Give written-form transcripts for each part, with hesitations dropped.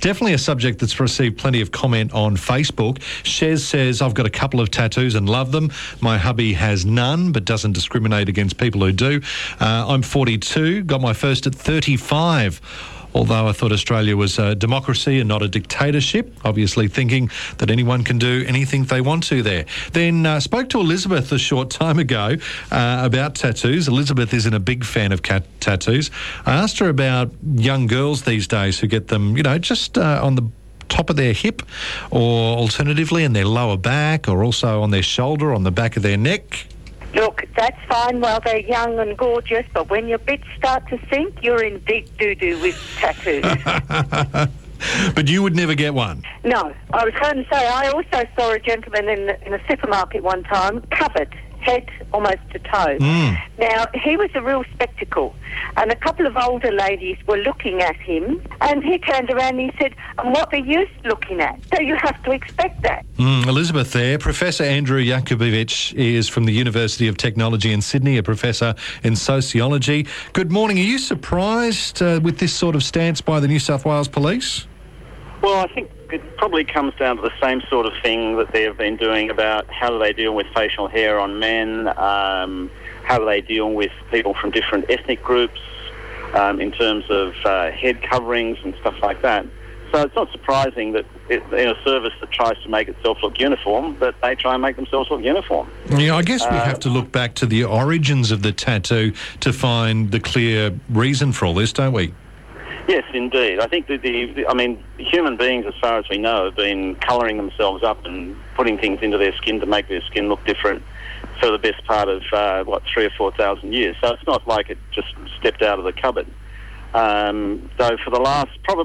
definitely a subject that's received plenty of comment on Facebook. Shez says, I've got a couple of tattoos and love them. My hubby has none but doesn't discriminate against people who do. I'm 42, got my first at 35. Although I thought Australia was a democracy and not a dictatorship, obviously thinking that anyone can do anything they want to there. Then spoke to Elizabeth a short time ago about tattoos. Elizabeth isn't a big fan of tattoos. I asked her about young girls these days who get them, just on the top of their hip, or alternatively in their lower back, or also on their shoulder, on the back of their neck. Look, that's fine while they're young and gorgeous, but when your bits start to sink, you're in deep doo-doo with tattoos. But you would never get one? No. I was going to say, I also saw a gentleman in a supermarket one time, covered, head almost to toe. Now, he was a real spectacle, and a couple of older ladies were looking at him, and he turned around and he said, and what are you looking at? So you have to expect that. Elizabeth there. Professor Andrew Jakubowicz is from the University of Technology in Sydney, a professor in sociology. Good morning. Are you surprised with this sort of stance by the New South Wales Police? Well, I think it probably comes down to the same sort of thing that they have been doing about how do they deal with facial hair on men, how do they deal with people from different ethnic groups in terms of head coverings and stuff like that. So it's not surprising that in a service that tries to make itself look uniform, that they try and make themselves look uniform. Yeah, I guess we have to look back to the origins of the tattoo to find the clear reason for all this, don't we? Yes, indeed. I think that human beings, as far as we know, have been colouring themselves up and putting things into their skin to make their skin look different for the best part of, 3,000 or 4,000 years. So it's not like it just stepped out of the cupboard. Though for the last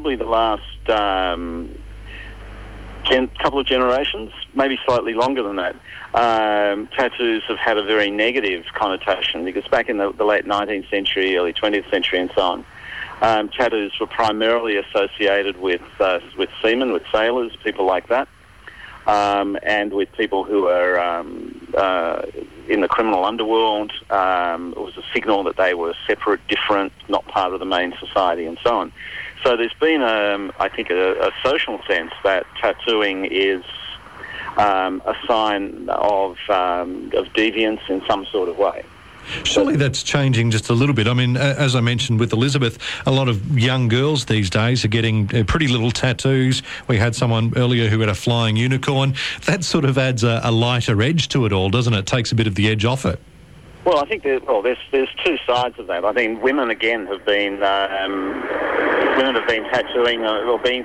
couple of generations, maybe slightly longer than that, tattoos have had a very negative connotation, because back in the late 19th century, early 20th century and so on, tattoos were primarily associated with seamen, with sailors, people like that, and with people who were in the criminal underworld. It was a signal that they were separate, different, not part of the main society, and so on. So there's been, I think, a social sense that tattooing is a sign of deviance in some sort of way. Surely that's changing just a little bit. I mean, as I mentioned with Elizabeth, a lot of young girls these days are getting pretty little tattoos. We had someone earlier who had a flying unicorn. That sort of adds a lighter edge to it all, doesn't it? It takes a bit of the edge off it. Well, I think there's two sides of that. I think women again have been tattooing or being